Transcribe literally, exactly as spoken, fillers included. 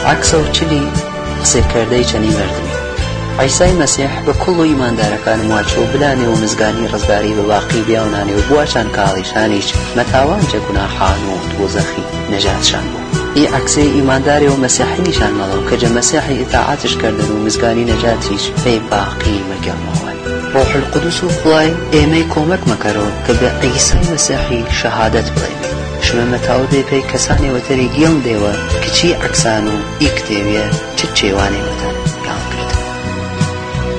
عکسە و چلی قسەکردەی چەنی مردمی. عیسای مەسیح بە کوڵ و ئیماندارەکانم واچوو بلانێ و مزگانی ڕزگاری بە باقی بیاونانێ و بواشان کاڵیشانیش مەتاوانجە گوناحان و دۆزەخی نەجاتشان بوو. ئی عکسەی ئیماندارێ و مەسیحی نیشان مەڵەوە کە جە مەسیحی ئیتاعاتش کردن و مزگانی نەجاتیش پێی باقی وەرگێڵمەوە. ڕۆح القودس و خوای ئێمەی کۆمەک مەکەرەوە کە بە عیسای مەسیحی شەهادەت بڵێین. شمە مەتاوە بێ پێی کەسانی وەتەری گێڵ دێوە کە چی عکسان و ئی کتێویە چ چێوانێ وەتەن.